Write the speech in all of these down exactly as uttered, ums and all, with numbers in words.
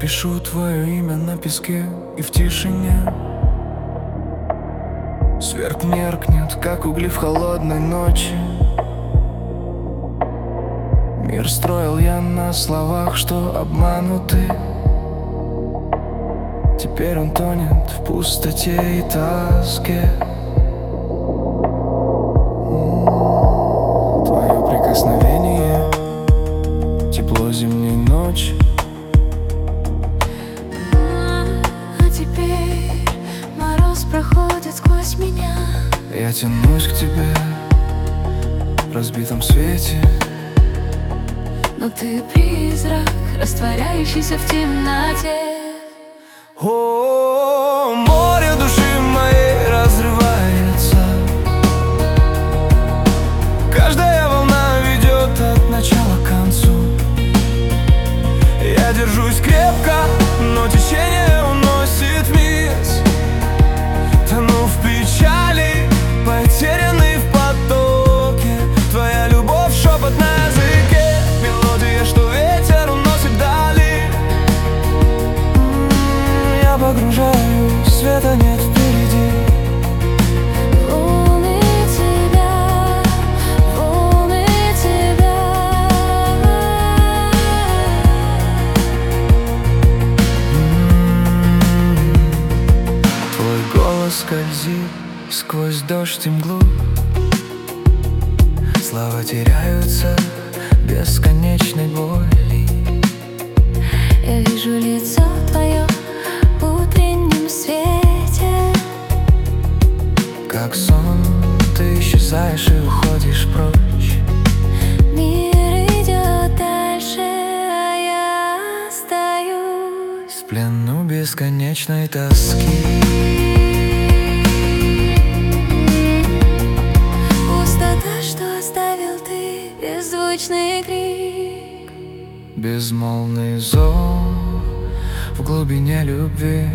пишу твое имя на песке и в тишине. Свет меркнет, как угли в холодной ночи. Мир строил я на словах, что обмануты. Теперь он тонет в пустоте и тоске. Твое прикосновение, тепло зимней ночи. А теперь мороз проходит сквозь меня. Я тянусь к тебе в разбитом свете. Но ты призрак, растворяющийся в темноте. О, море души моей разрывается. Каждая волна ведет от начала к концу. Я держусь крепко, но течение уносит вниз. Тону в печали, потерянный в потоке. Твоя любовь, шепот на языке, мелодия, что ветер уносит вдали. Я погружаюсь, света нет впереди. Волны тебя, волны тебя. Твой голос скользит сквозь дождь и мглу. Слова теряются в бесконечной боли. Я вижу лицо твое в утреннем свете. Как сон, ты исчезаешь и уходишь прочь. Мир идет дальше, а я остаюсь В плену бесконечной тоски. Пустота, что оставил ты, беззвучный крик. Безмолвный зов в глубине любви.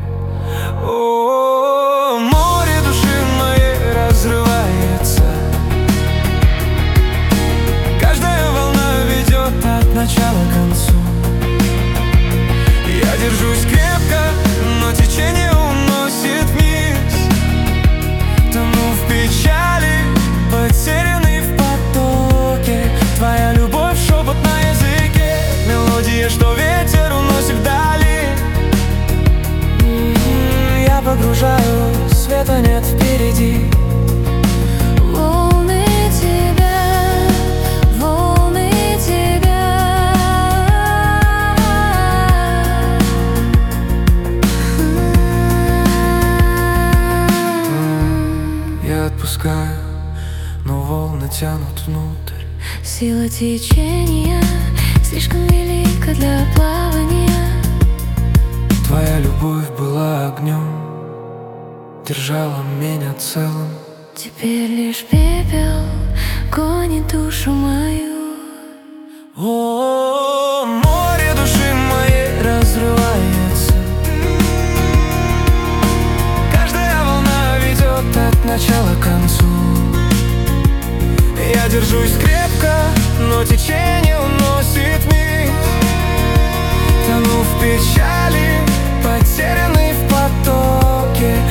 О, море души моей разрывается. Каждая волна ведет от начала к концу. Я держусь крепко, но течение уносит вниз. Тону в печали, потерянный в потоке. Твоя любовь, шепот на языке, мелодия, что ветер уносит вдали. М-м, Я погружаюсь, света нет впереди. Волны тебя, волны тебя. Я отпускаю, но волны тянут внутрь. Сила течения слишком велика для плавания. Твоя любовь была огнем, держала меня целым. Теперь лишь пепел гонит душу мою. О, море души моей разрывается. Каждая волна ведет от начала к концу. Я держусь крепко, но течение уносит вниз. Тону в печали, потерянный в потоке.